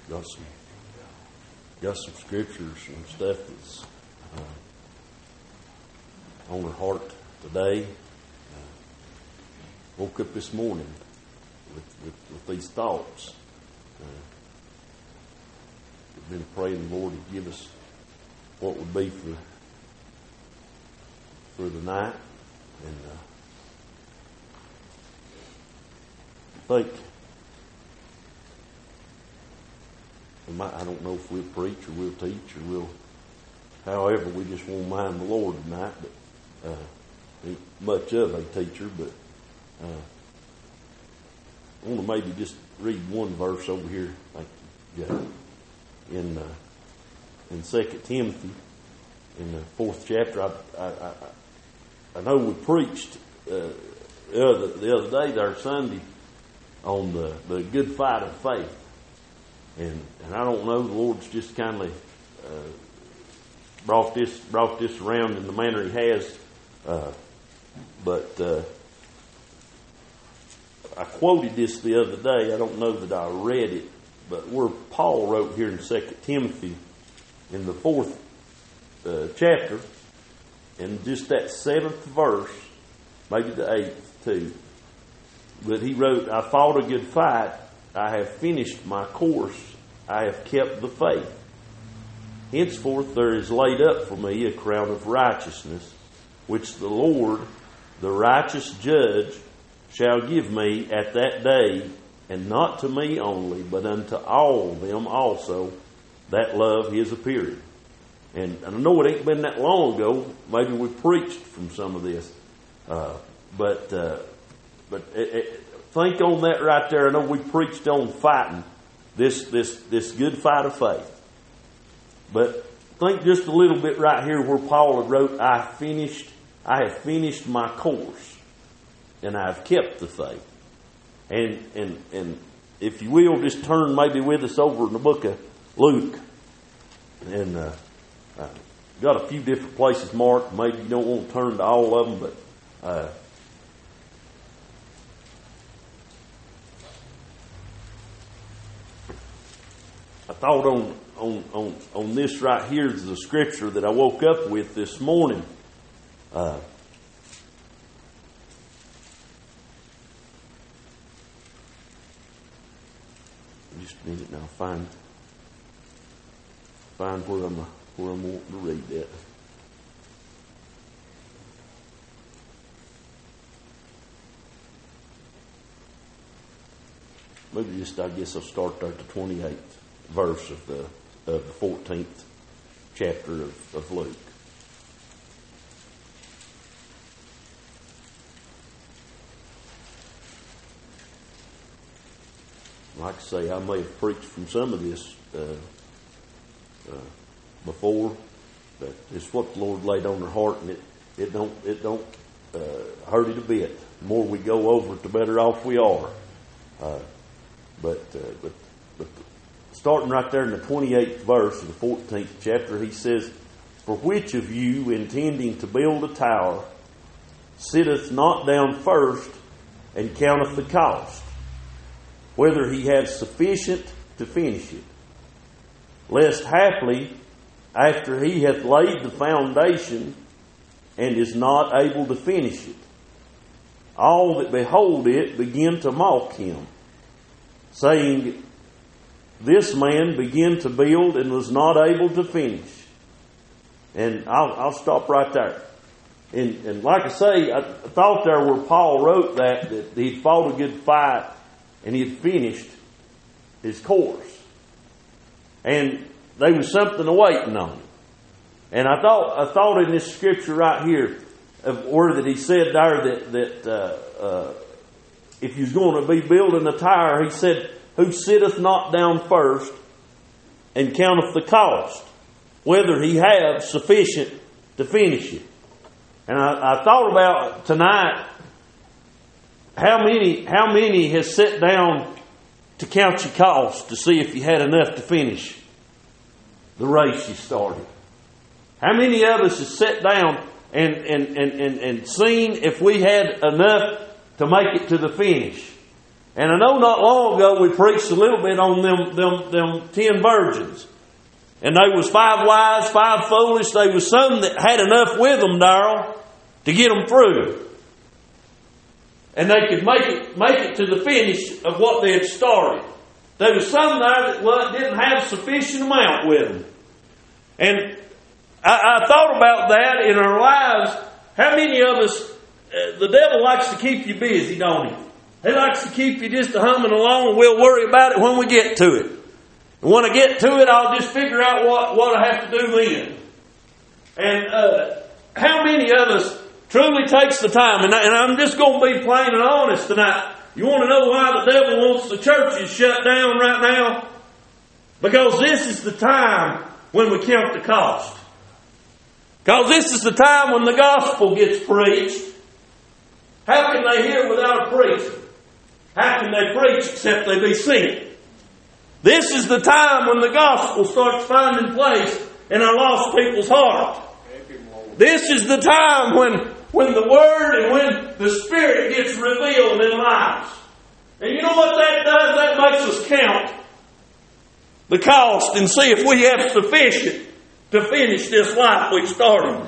got some scriptures and stuff that's on her heart today. Woke up this morning with these thoughts. We've been praying the Lord to give us what would be for the night, and I think I don't know if we'll preach or we'll teach or however, we just won't mind the Lord tonight, but ain't much of a teacher, but I want to maybe just read one verse over here, in 2 Timothy, in the 4th chapter. I know we preached the other day, there Sunday, on the good fight of faith. And I don't know, the Lord's just kindly brought this around in the manner He has. But I quoted this the other day. I don't know that I read it, but where Paul wrote here in 2 Timothy in the 4th chapter, and just that 7th verse, maybe the 8th too. But he wrote, "I fought a good fight. I have finished my course. I have kept the faith. Henceforth there is laid up for me a crown of righteousness, which the Lord, the righteous judge, shall give me at that day, and not to me only, but unto all them also that love His appearing." And I know it ain't been that long ago. Maybe we preached from some of this, but think on that right there. I know we preached on fighting this good fight of faith, but think just a little bit right here where Paul had wrote, I have finished my course, and I have kept the faith." And if you will, just turn maybe with us over in the book of Luke, and got a few different places marked. Maybe you don't want to turn to all of them, but I thought on this right here is the scripture that I woke up with this morning. Just a minute now. Find where I'm wanting to read that. Maybe just, I guess I'll start there at the 28th verse of the 14th chapter of Luke. Like I say, I may have preached from some of this before, but it's what the Lord laid on their heart, and it don't hurt it a bit. The more we go over it, the better off we are. But starting right there in the 28th verse of the 14th chapter, he says, "For which of you, intending to build a tower, sitteth not down first and counteth the cost, whether he have sufficient to finish it? Lest haply, after he hath laid the foundation and is not able to finish it, all that behold it begin to mock him, saying, This man began to build and was not able to finish." And I'll stop right there. And like I say, I thought there where Paul wrote that he'd fought a good fight and he had finished his course. And there was something awaiting on him. And I thought in this scripture right here of where that he said there that if he was going to be building a tower, he said, "Who sitteth not down first and counteth the cost, whether he have sufficient to finish it." And I thought about tonight, how many has sat down to count your cost to see if you had enough to finish the race you started? How many of us has sat down and seen if we had enough to make it to the finish? And I know not long ago we preached a little bit on them 10 virgins. And there was 5 wise, 5 foolish. There was some that had enough with them, Darrell, to get them through. And they could make it to the finish of what they had started. There was some there that didn't have sufficient amount with them. And I thought about that in our lives. How many of us, the devil likes to keep you busy, don't he? He likes to keep you just humming along, and we'll worry about it when we get to it. And when I get to it, I'll just figure out what I have to do then. And how many of us truly takes the time, and I'm just going to be plain and honest tonight. You want to know why the devil wants the churches shut down right now? Because this is the time when we count the cost. Because this is the time when the gospel gets preached. How can they hear without a preacher? How can they preach except they be sent? This is the time when the gospel starts finding place in our lost people's heart. This is the time when the Word and when the Spirit gets revealed in lives. And you know what that does? That makes us count the cost and see if we have sufficient to finish this life we started.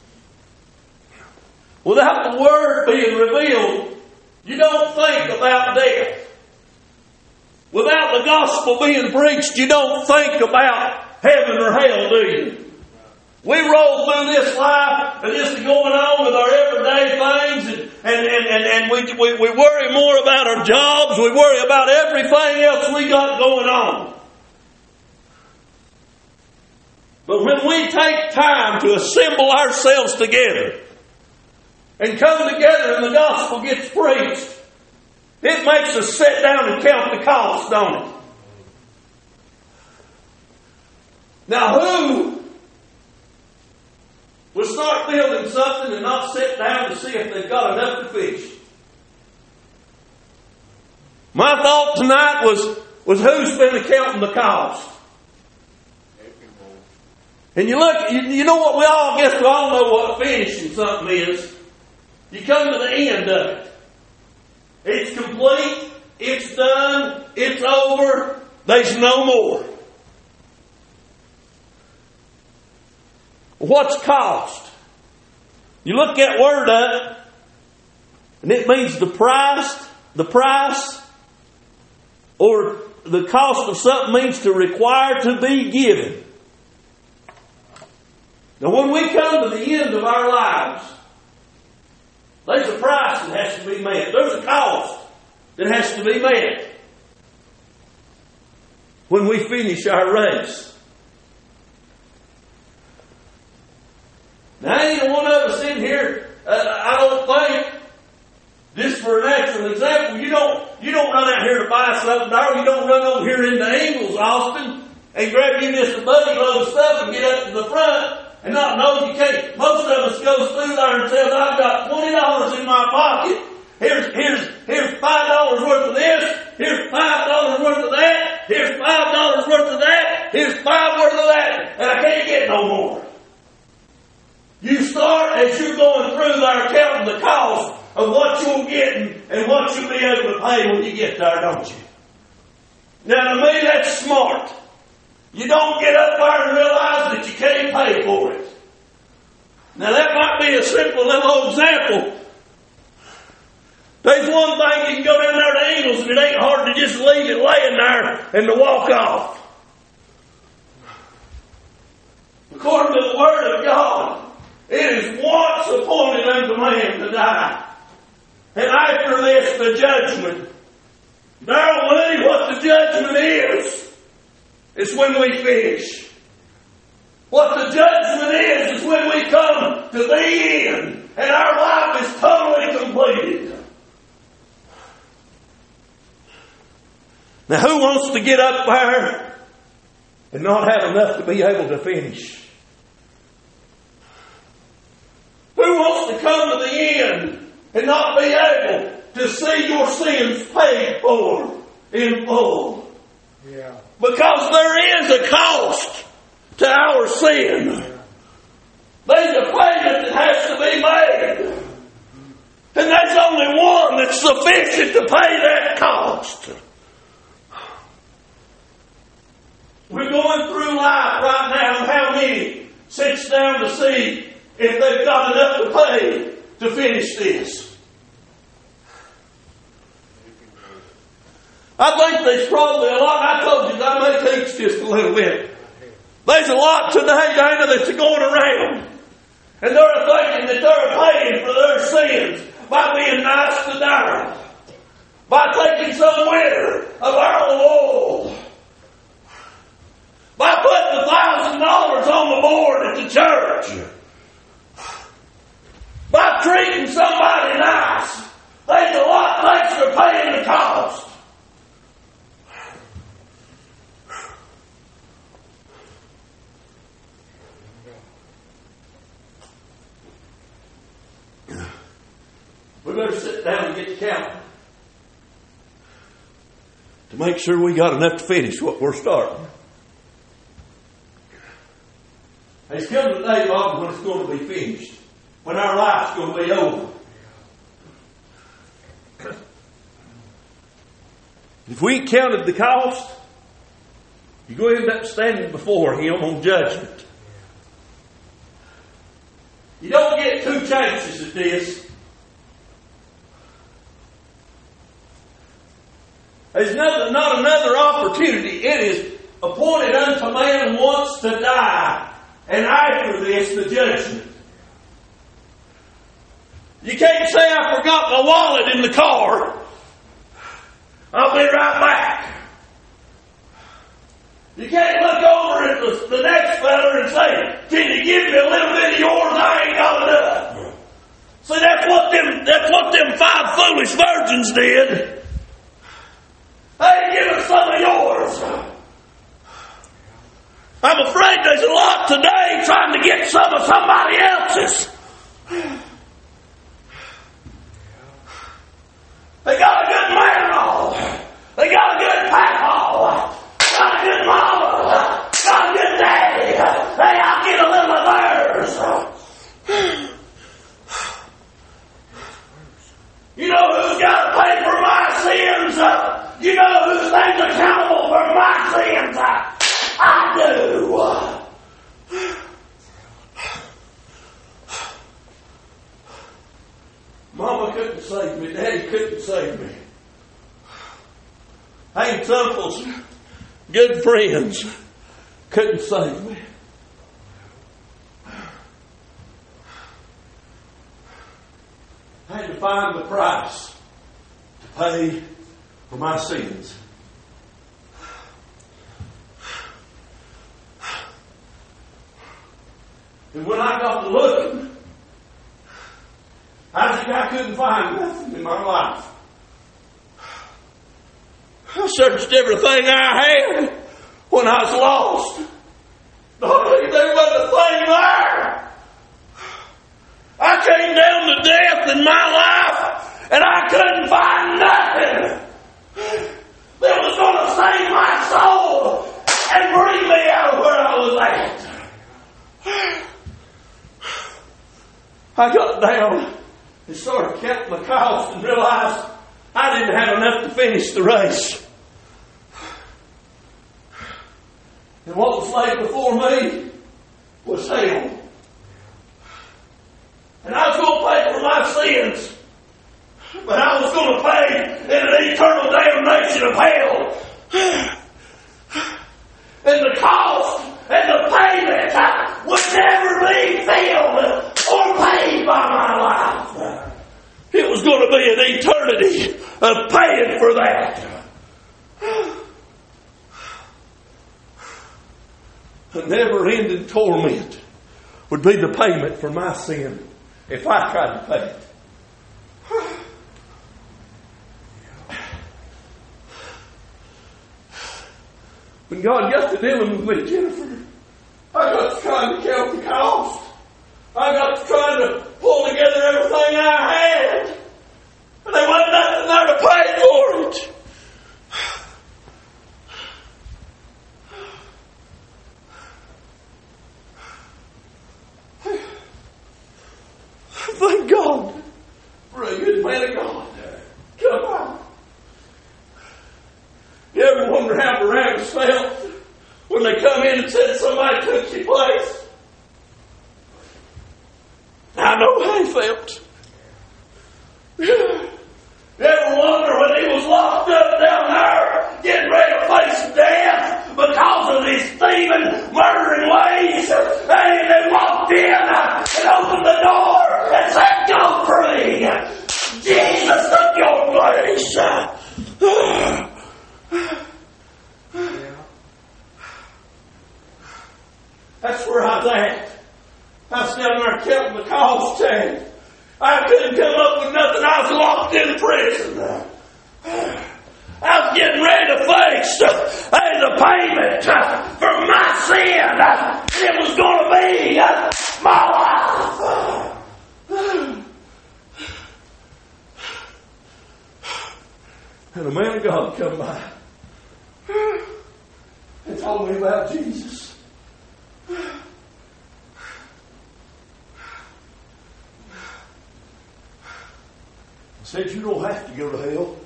Without the Word being revealed, you don't think about death. Without the gospel being preached, you don't think about heaven or hell, do you? We roll through this life and just going on with our everyday things and we worry more about our jobs. We worry about everything else we got going on. But when we take time to assemble ourselves together and come together and the gospel gets preached, it makes us sit down and count the cost, don't it? Now who will start building something and not sit down to see if they've got enough to finish? My thought tonight was who's been accounting the cost? And you look, you know what, we all know what finishing something is. You come to the end of it. It's complete, it's done, it's over, there's no more. What's cost? You look that word up, and it means the price, or the cost of something means to require to be given. Now when we come to the end of our lives, there's a price that has to be met. There's a cost that has to be met when we finish our race. Now, ain't one of us in here, I don't think, just for an actual example, you don't run out here to buy something, or you don't run over here into Ingalls, Austin, and grab you just a buggy load of stuff and get up to the front and not know you can't. Most of us goes through there and says, I've got $20 in my pocket. Here's $5 worth of this. Here's $5 worth of that. Here's $5 worth of that. Here's $5 worth of that. And I can't get no more. You start as you're going through there counting the cost of what you're getting and what you'll be able to pay when you get there, don't you? Now to me that's smart. You don't get up there and realize that you can't pay for it. Now that might be a simple little example. There's one thing, you can go down there to Ingalls and it ain't hard to just leave it laying there and to walk off. According to the Word of God, it is once appointed unto man to die. And after this, the judgment. Now, Lee, what the judgment is, it's when we finish. What the judgment is when we come to the end and our life is totally completed. Now, who wants to get up there and not have enough to be able to finish? Who wants to come to the end and not be able to see your sins paid for in full? Yeah. Because there is a cost to our sin. There's a payment that has to be made. And there's only one that's sufficient to pay that cost. We're going through life right now, and how many sits down to see if they've got enough to pay to finish this? I think there's probably a lot. I told you I may teach just a little bit. There's a lot today, Dana, that's going around. And they're thinking that they're paying for their sins by being nice to Dara, by taking some winner of our oil, by putting $1,000 on the board at the church, by treating somebody nice. There's a lot less for paying the cost. We better sit down and get the count to make sure we got enough to finish what we're starting. There's come a day, Bob, when it's going to be finished, when our life's going to be over. If we counted the cost, you're going to end up standing before Him on judgment. You don't get two chances at this. There's not another opportunity. It is appointed unto man once to die, and after this, the judgment. You can't say, I forgot my wallet in the car. I'll be right back. You can't look over at the next fella and say, can you give me a little bit of yours? I ain't got enough. See, that's what them 5 foolish virgins did. Hey, give us some of yours. I'm afraid there's a lot today trying to get some of somebody else's. They got a good manhole. They got a good pathole. Got a good mama. Got a good daddy. Hey, I'll get a little of theirs. You know who's got to pay for my sins? You know who's named accountable for my sins? I do. Mama couldn't save me. Daddy couldn't save me. Aunts, uncles, good friends couldn't save me. I had to find the price to pay for my sins. And when I got to looking, I couldn't find nothing in my life. I searched everything I had when I was lost. There wasn't a thing there. I came down to death in my life, and I couldn't find nothing that was going to save my soul and bring me out of where I was at. I got down and started counting my cost and realized I didn't have enough to finish the race. And what was laid before me was hell. And I was going to pay for my sins, but I was going to pay in an eternal damnation of hell. And the cost and the payment would never be filled or paid by my life. It was going to be an eternity of paying for that. A never-ending torment would be the payment for my sin if I tried to pay it. When God got to dealing with me, Jennifer, I got to trying to count the cost. I got to trying to pull together everything I had. And there wasn't nothing there to pay for it. Thank God for a good wonder how Barabbas felt when they come in and said somebody took your place. I know how he felt. You ever wonder when he was locked up down there, getting ready to face death because of his thieving, murdering ways? And they walked in and opened the door and said, "Go free! Jesus took your place!" That's where I was at. I was down there counting the cost tag. I couldn't come up with nothing. I was locked in prison. I was getting ready to face the payment for my sin. It was going to be my life. And a man of God come by and told me about Jesus. Said, "You don't have to go to hell.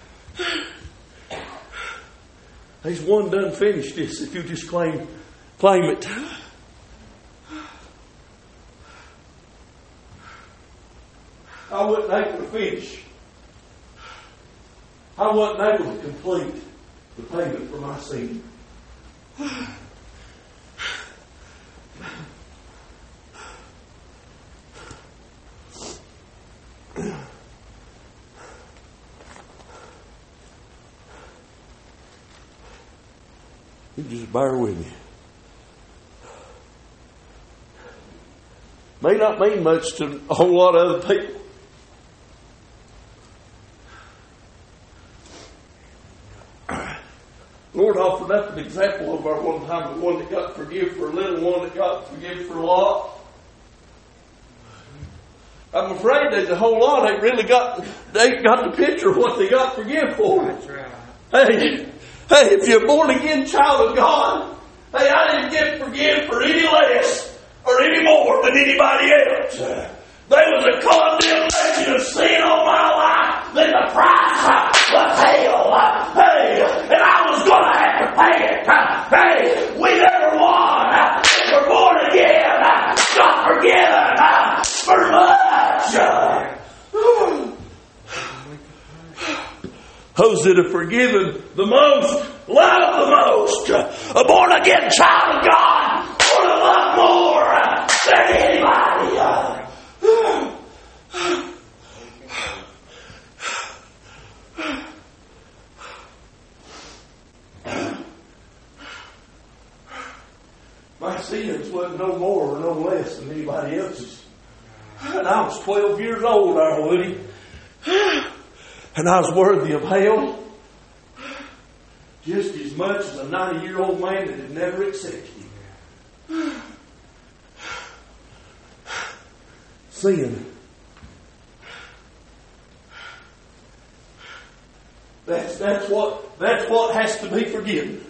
There's one done finished this if you just claim it." I wasn't able to finish. I wasn't able to complete the payment for my sin. You just bear with me. May not mean much to a whole lot of other people. Lord offered up an example of our one time, the one that got forgiven for a little, one that got forgiven for a lot. I'm afraid that the whole lot they ain't got the picture of what they got forgiven for. That's right. Hey, if you're a born again child of God, hey, I didn't get forgiven for any less or any more than anybody else. There was a condemnation of sin on my life, then the price was hell. Hey, and I was going to have to pay it. Hey, we never won. If we're born again, got forgiven for much. Those that are forgiven the most, love the most. A born again child of God want to love more than anybody. My sins wasn't no more or no less than anybody else's. And I was 12 years old, Woody. And I was worthy of hell just as much as a 90-year-old man that had never accepted Him. Sin. That's what has to be forgiven.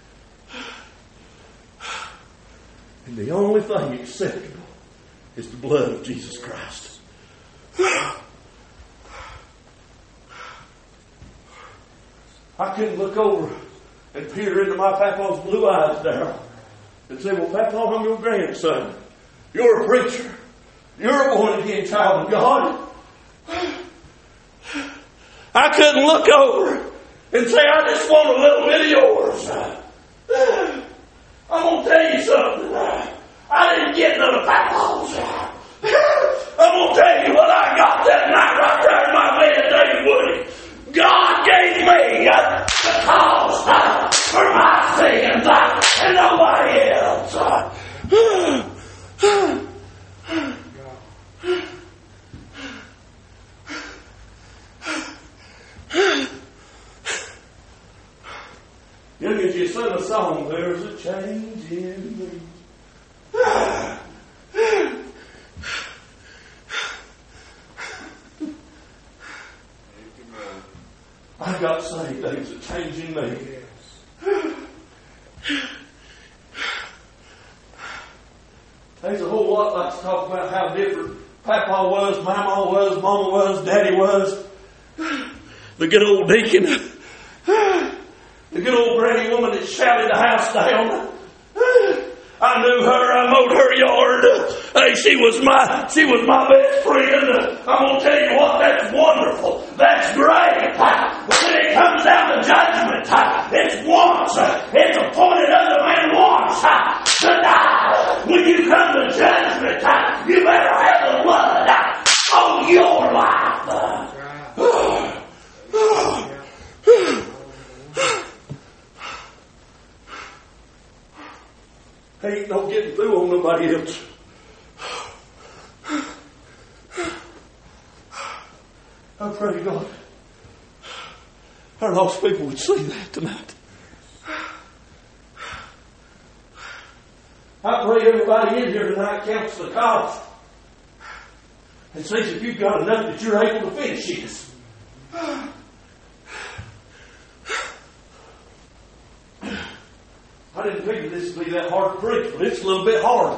And the only thing acceptable is the blood of Jesus Christ. I couldn't look over and peer into my papa's blue eyes there and say, "Well, Papa, I'm your grandson. You're a preacher. You're a born-again child of God." I couldn't look over and say, "I just want a little bit of yours." I'm going to tell you something. I didn't get none of Papa's. I'm going to tell you what I got that night right there in my bed, David Woody. God gave me the cause for my sins and nobody else. Young as you sing a song, there's a change in me. I got saved. There was a change in me. There's a whole lot like to talk about how different Papa was, Mama was, Mama was, Daddy was. The good old deacon. The good old granny woman that shouted the house down. I knew her. I mowed her yard. Hey, she was my best friend. I'm gonna tell you what. That's wonderful. That's great. But when it comes down to judgment, it's once. It's appointed unto man once to die. When you come to judgment, you better have the blood on your life. Ain't no getting through on nobody else. I pray to God our lost people would see that tonight. I pray everybody in here tonight counts the cost and sees if you've got enough that you're able to finish this. I didn't figure this would be that hard to preach, but it's a little bit hard.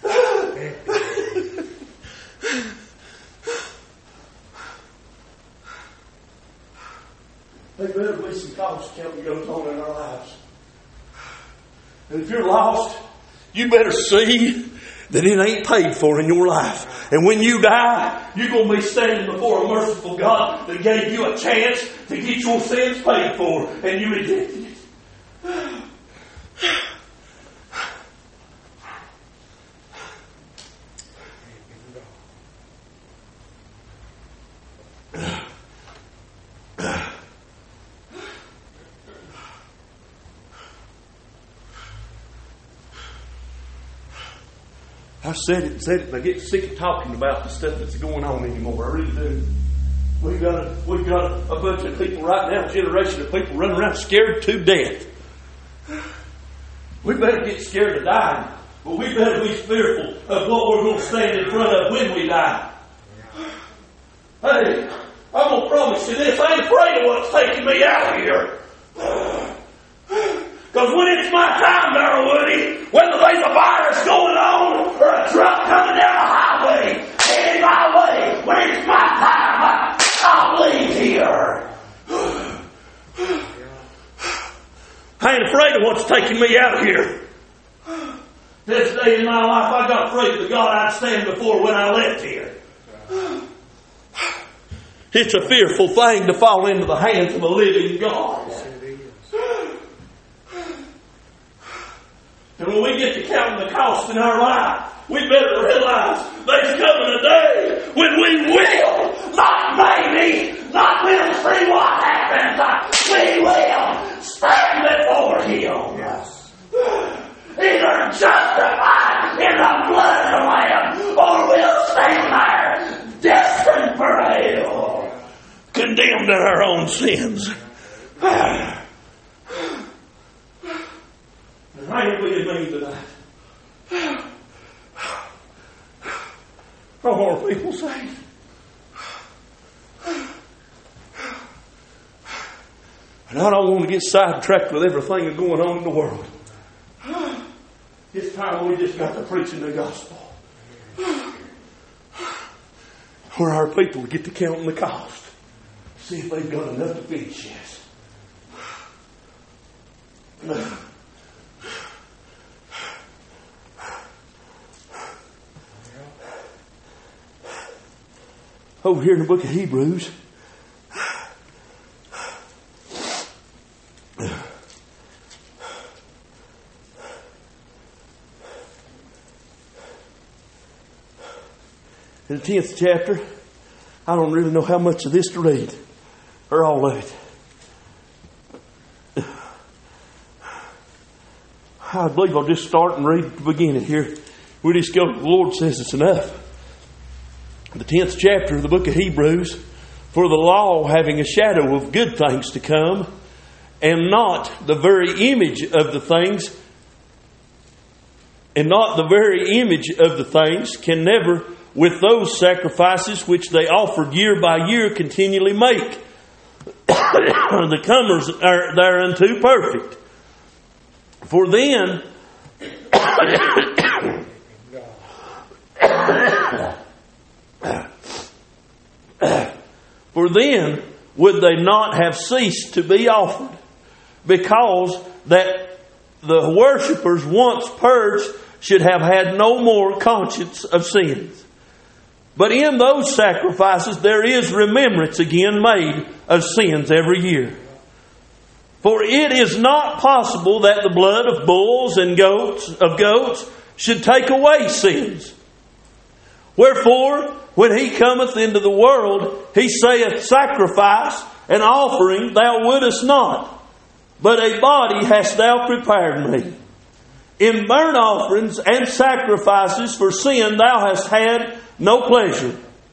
There better be some cost counting goes on in our lives. And if you're lost, you better see that it ain't paid for in your life. And when you die, you're going to be standing before a merciful God that gave you a chance to get your sins paid for, and you rejected it. I've said it, and I get sick of talking about the stuff that's going on anymore. I really do. We've got a bunch of people right now, a generation of people running around scared to death. We better get scared of dying, but we better be fearful of what we're going to stand in front of when we die. Hey, I'm going to promise you this. I ain't afraid of what's taking me out of here. Because when it's my time, Darrell Woody, whether there's a virus going on or a truck coming down the highway, heading my way, when it's my time, I'll leave here. I ain't afraid of what's taking me out of here. This day in my life, I got afraid of the God I'd stand before when I left here. It's a fearful thing to fall into the hands of a living God. And when we get to counting the cost in our life, we better realize there's coming a day when we will, not maybe, not we'll see what happens, we will stand before Him. Yes. Either justified in the blood of the Lamb, or we'll stand there destined for hell, condemned to our own sins. I ain't being mean tonight. How are people saying? And I don't want to get sidetracked with everything that's going on in the world. It's time we just got to preaching the gospel. Where our people get to counting the cost. See if they've got enough to finish this. Over here in the book of Hebrews, in the 10th chapter, I don't really know how much of this to read, or all of it. I believe I'll just start and read at the beginning here. We just go, the Lord says it's enough. The 10th chapter of the book of Hebrews, for the law having a shadow of good things to come, and not the very image of the things, can never, with those sacrifices which they offered year by year, continually make the comers are thereunto perfect. For then would they not have ceased to be offered, because that the worshipers once purged should have had no more conscience of sins. But in those sacrifices there is remembrance again made of sins every year. For it is not possible that the blood of bulls and goats should take away sins. Wherefore, when he cometh into the world, he saith, Sacrifice and offering thou wouldest not, but a body hast thou prepared me. In burnt offerings and sacrifices for sin thou hast had no pleasure.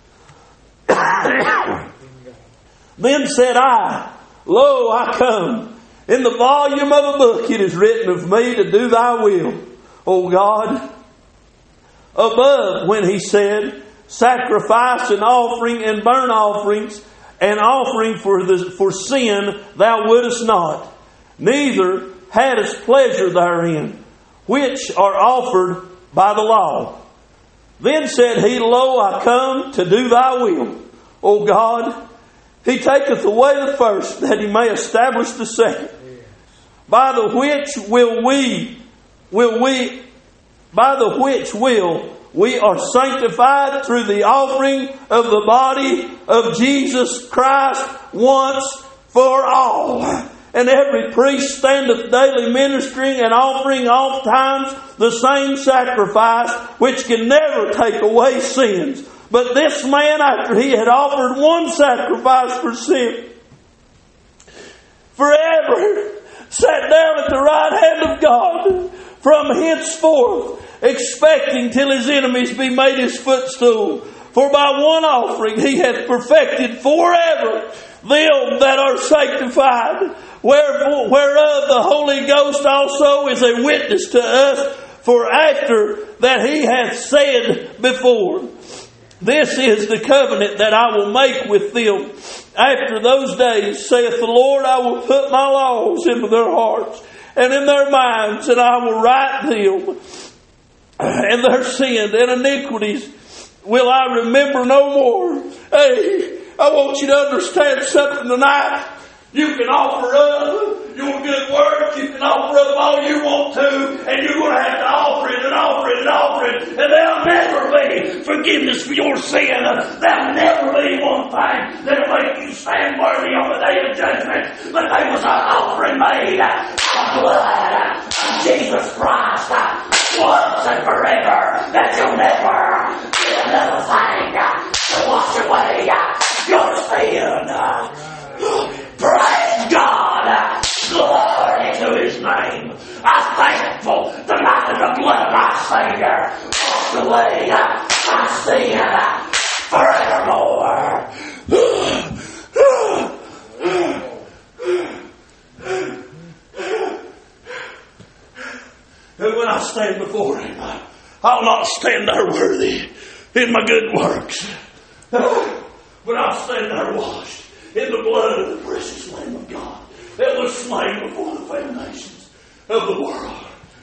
Then said I, Lo, I come. In the volume of a book it is written of me to do thy will, O God. Above, when he said, Sacrifice and offering and burnt offerings and offering for sin thou wouldest not, neither hadst pleasure therein, which are offered by the law. Then said he, Lo, I come to do thy will, O God. He taketh away the first, that he may establish the second. By the which we are sanctified through the offering of the body of Jesus Christ once for all. And every priest standeth daily ministering and offering oft times the same sacrifice, which can never take away sins. But this man, after he had offered one sacrifice for sin, forever sat down at the right hand of God from henceforth, expecting till his enemies be made his footstool. For by one offering he hath perfected forever them that are sanctified, whereof the Holy Ghost also is a witness to us. For after that he hath said before, This is the covenant that I will make with them. After those days, saith the Lord, I will put my laws into their hearts and in their minds, and I will write them. And their sins and iniquities will I remember no more. Hey, I want you to understand something tonight. You can offer up your good work. You can offer up all you want to. And you're going to have to offer it and offer it and offer it. And there'll never be forgiveness for your sin. There'll never be one thing that'll make you stand worthy on the day of judgment. But there was an offering made of blood of Jesus Christ once and forever. That you'll never get another thing to wash away your sin. Praise God! Glory to His name! I'm thankful tonight in the blood of my Savior washed away my sin forevermore. And when I stand before Him, I'll not stand there worthy in my good works, but I'll stand there washed in the blood of the precious Lamb of God that was slain before the foundations of the world.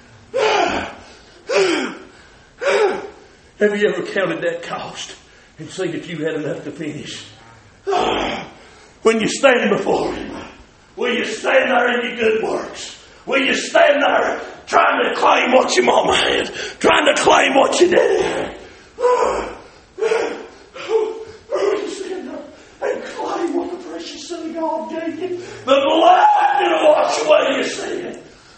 Have you ever counted that cost and seen if you had enough to finish? When you stand before Him, will you stand there in your good works? Will you stand there trying to claim what your mama had, trying to claim what you did? And claim what the precious Son of God gave you. The blood to wash away your sin.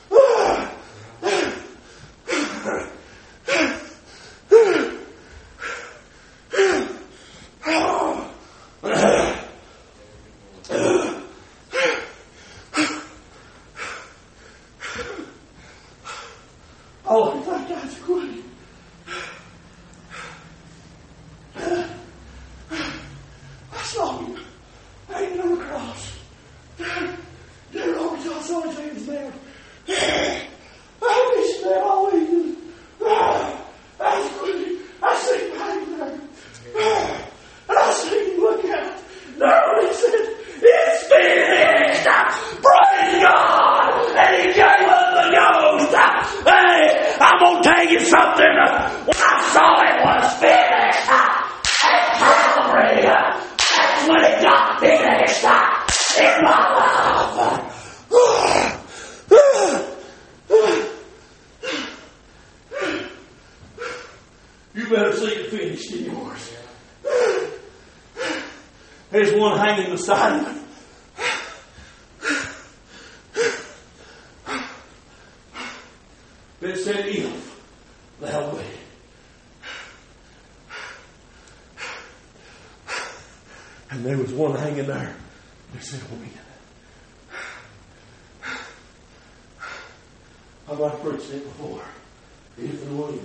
Oh, thank God for quitting. I saw Him hanging on the cross. Dear Lord, I saw His hands there. I wish they always. I see Him hanging there. And I see Him look out. No, He said, it's finished. Praise God. And He gave up the ghost. Hey, I'm going to tell you something. You better see it finished in yours. There's one hanging beside him. That said, if thou wilt. And there was one hanging there that said, when. I've like preached it before. If and when.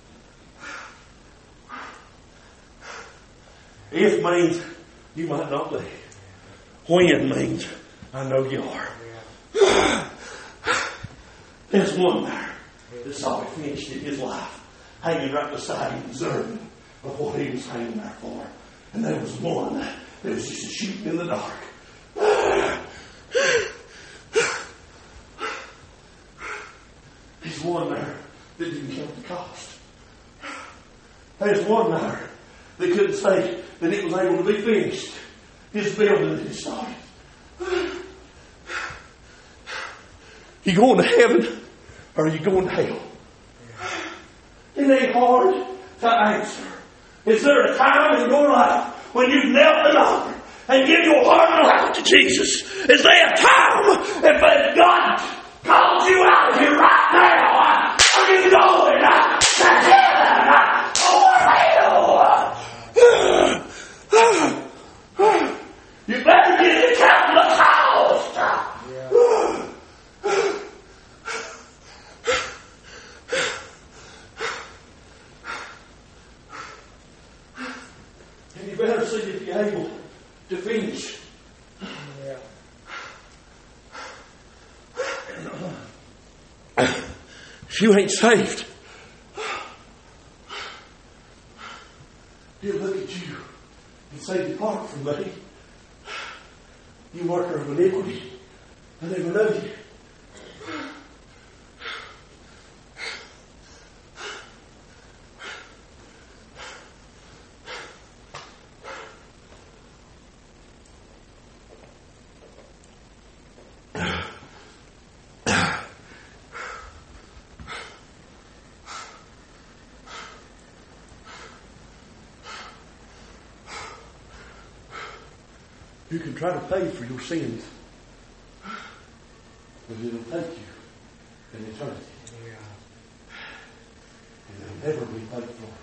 If means you might not be. When means I know you are. There's one there that saw it finished in his life, hanging right beside him, deserving of what he was hanging there for. And there was one that was just a shooting in the dark. There's one there that didn't count the cost. There's one there that couldn't say that it was able to be finished. His building that he started. You going to heaven or are you going to hell? It ain't hard to answer. Is there a time in your life when you've knelt at the altar and give your heart and life to Jesus? Is there a time if God calls you out of here right now? Are you going to heaven or hell? You better get the count of the cost. And you better see if you're able to finish. If you ain't saved, he'll look at you and say, depart from me, you worker of iniquity. I never know you. You can try to pay for your sins, but it'll take you an eternity. And it'll never be paid for.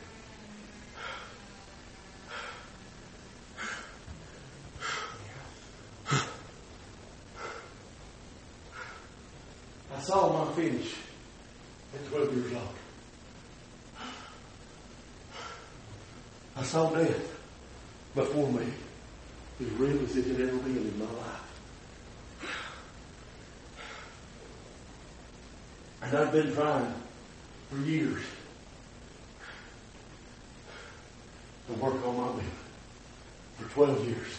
I saw my finish at 12 years old. I saw death before me. As real as it had ever been in my life. And I've been trying for years to work on my building. For 12 years.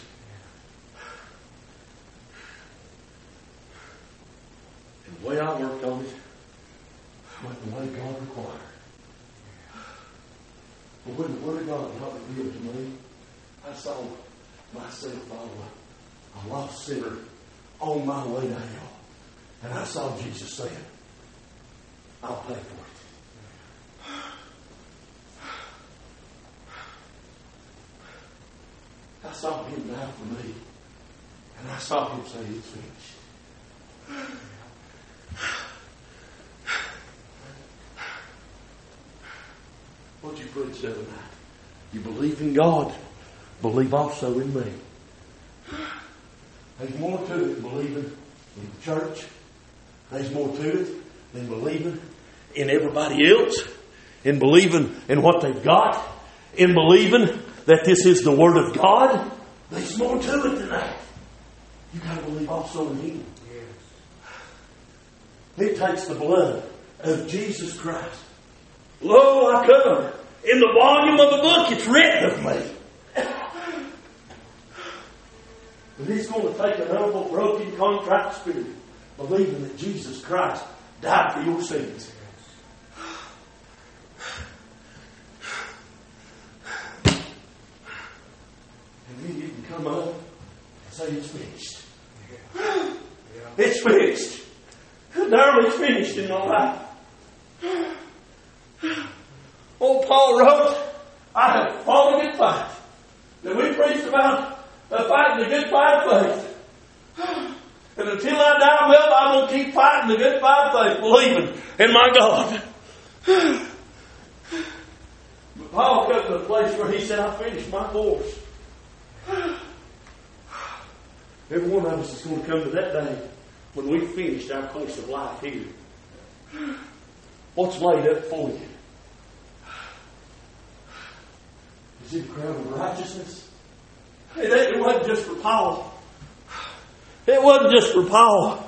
And the way I worked on it went the way God required. But when the Word of God not revealed to me, I saw myself follow a lost sinner on my way to hell. And I saw Jesus saying, I'll pay for it. I saw him die for me. And I saw him say, it's finished. What you preached the other night? You believe in God. Believe also in me. There's more to it than believing in the church. There's more to it than believing in everybody else. In believing in what they've got. In believing that this is the Word of God. There's more to it than that. You've got to believe also in Him. It takes the blood of Jesus Christ. Lo, I come. In the volume of the book it's written of me. But He's going to take an humble, broken, contrite spirit, believing that Jesus Christ died for your sins. And then you can come up and say, it's finished. It's finished. Darling, it's finished in my life. Old Paul wrote, I have fought a good fight. That we preached about fighting the good fight of faith. And until I die, well, I'm going to keep fighting the good fight of faith, believing in my God. But Paul got to a place where he said, I finished my course. Every one of us is going to come to that day when we've finished our course of life here. What's laid up for you? Is it a crown of righteousness? It wasn't just for Paul. It wasn't just for Paul.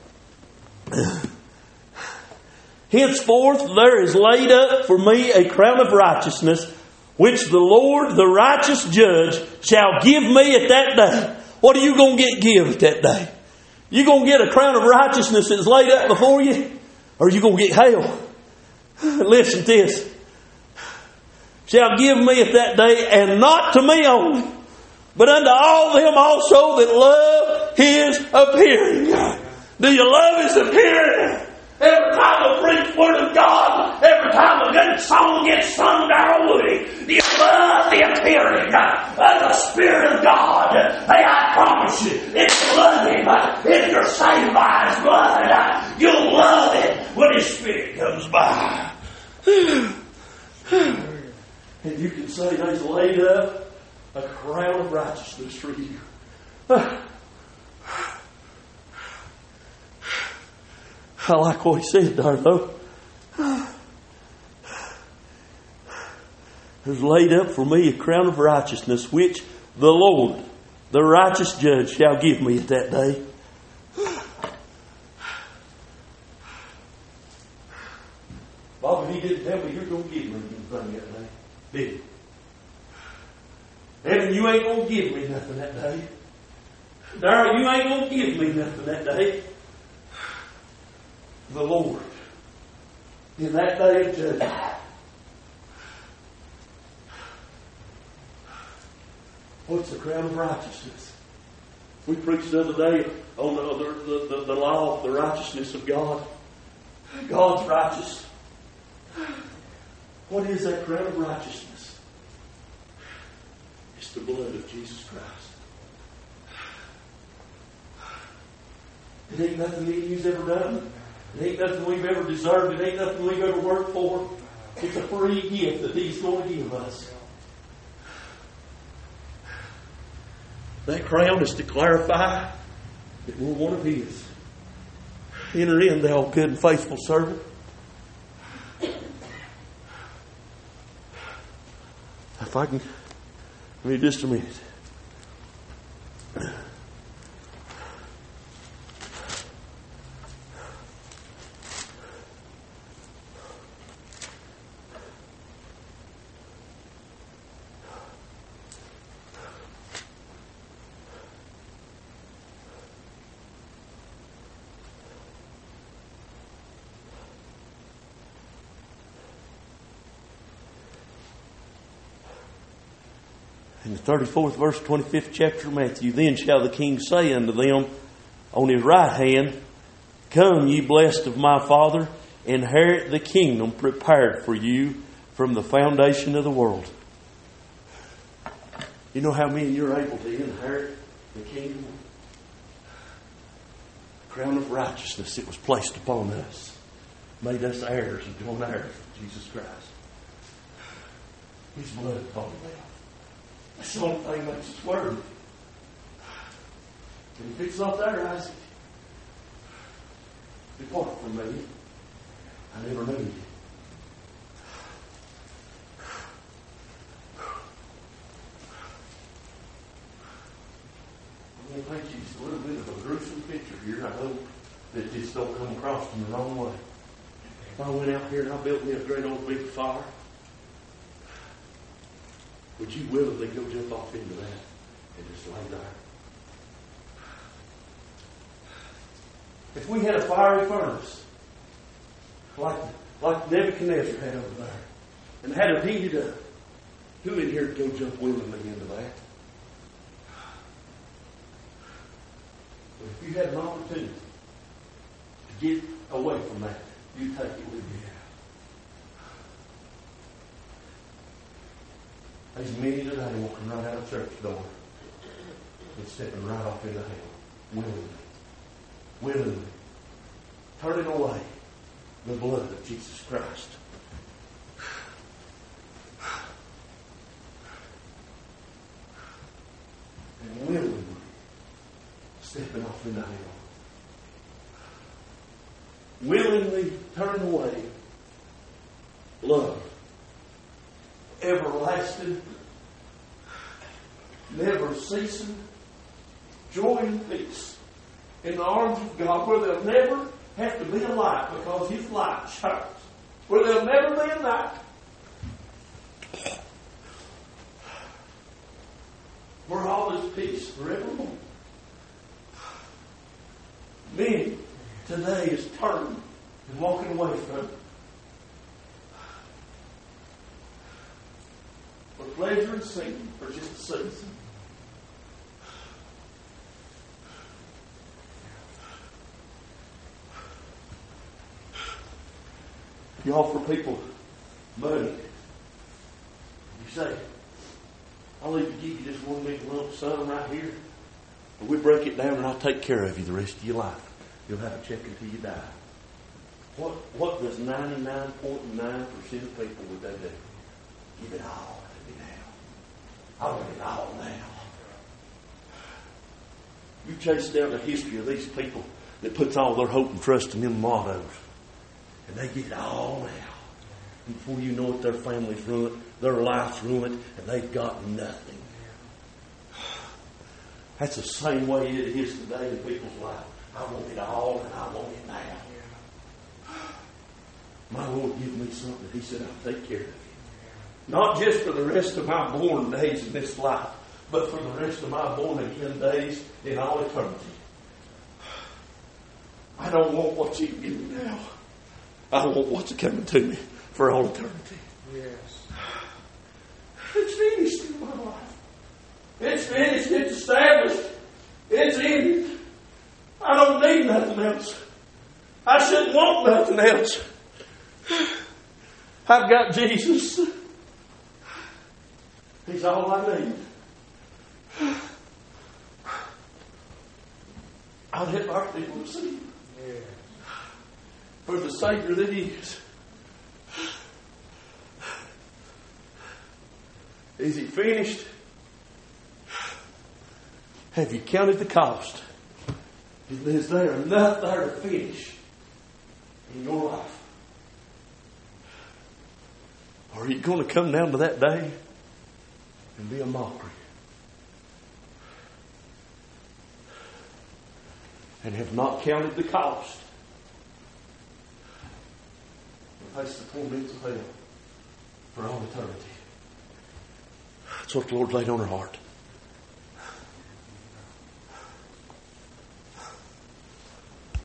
Henceforth there is laid up for me a crown of righteousness, which the Lord, the righteous judge, shall give me at that day. What are you going to give at that day? You going to get a crown of righteousness that's laid up before you? Or are you going to get hell? Listen to this. Shall give me at that day, and not to me only, but unto all them also that love His appearing. Do you love His appearing? Every time I preach the Word of God, every time a good song gets sung down Woody, do you love the appearing of the Spirit of God? Hey, I promise you, if you love Him, if you're saved by His blood, you'll love it when His Spirit comes by. And you can say there's laid up a crown of righteousness for you. I like what he said there, though. There's laid up for me a crown of righteousness, which the Lord, the righteous judge, shall give me at that day. Bobby, he didn't tell me you're going to give me anything that day, did he? Evan, you ain't going to give me nothing that day. Darrell, you ain't going to give me nothing that day. The Lord, in that day of judgment, what's the crown of righteousness? We preached the other day on the law of the righteousness of God. God's righteous. What is that crown of righteousness? It's the blood of Jesus Christ. It ain't nothing that you've ever done. It ain't nothing we've ever deserved. It ain't nothing we've ever worked for. It's a free gift that He's going to give us. That crown is to clarify that we're one of His. Enter in, thou good and faithful servant. If I can, give me just a minute. In the 34th verse, 25th chapter of Matthew, then shall the King say unto them on His right hand, Come, ye blessed of my Father, inherit the kingdom prepared for you from the foundation of the world. You know how many you're able to inherit the kingdom? The crown of righteousness that was placed upon us made us heirs and joint heirs of Jesus Christ. His blood upon them. That's the only thing that makes us worthy. And if it's not there, Isaac, depart from me. I never knew you. I'm going to paint you just a little bit of a gruesome picture here. I hope that this don't come across in the wrong way. If I went out here and I built me a great old big fire, would you willingly go jump off into that and just lay there? If we had a fiery furnace, like Nebuchadnezzar had over there, and had it heated up, who in here would go jump willingly into that? But if you had an opportunity to get away from that, you take it with you. There's many today walking right out of church door and stepping right off into hell, willingly, turning away the blood of Jesus Christ. And willingly stepping off into hell. Willingly turning away love. Everlasting, never ceasing joy and peace in the arms of God, where there'll never have to be a light because His light shines, where there'll never be a night, where all is peace forevermore. Many today is turning and walking away from it for pleasure and sin for just a season. You offer people money. You say, I'll even give you this one big lump sum right here. But we break it down and I'll take care of you the rest of your life. You'll have a check until you die. What does 99.9% of people would they do? Give it all to me now. I want it all now. You chase down the history of these people that puts all their hope and trust in them mottos. And they get it all now. And before you know it, their family's ruined, their life's ruined, and they've got nothing. That's the same way it is today in people's lives. I want it all and I want it now. My Lord give me something. He said, I'll take care of you. Not just for the rest of my born days in this life, but for the rest of my born again days in all eternity. I don't want what you give me now. I want what's coming to me for all eternity. Yes. It's finished in my life. It's finished. It's established. It's ended. I don't need nothing else. I shouldn't want nothing else. I've got Jesus. He's all I need. I'll help our people to see for the Savior that He is. Is He finished? Have you counted the cost? Is there enough there to finish in your life? Or are you going to come down to that day and be a mockery? And have not counted the cost? And face the torments of hell for all eternity. That's what the Lord laid on her heart.